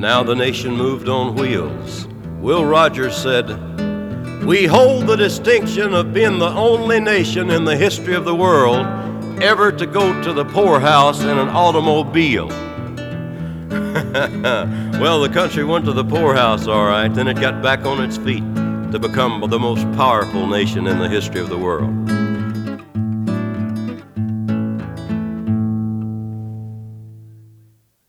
now the nation moved on wheels. Will Rogers said, "We hold the distinction of being the only nation in the history of the world ever to go to the poorhouse in an automobile." Well, the country went to the poorhouse, all right, then it got back on its feet to become the most powerful nation in the history of the world.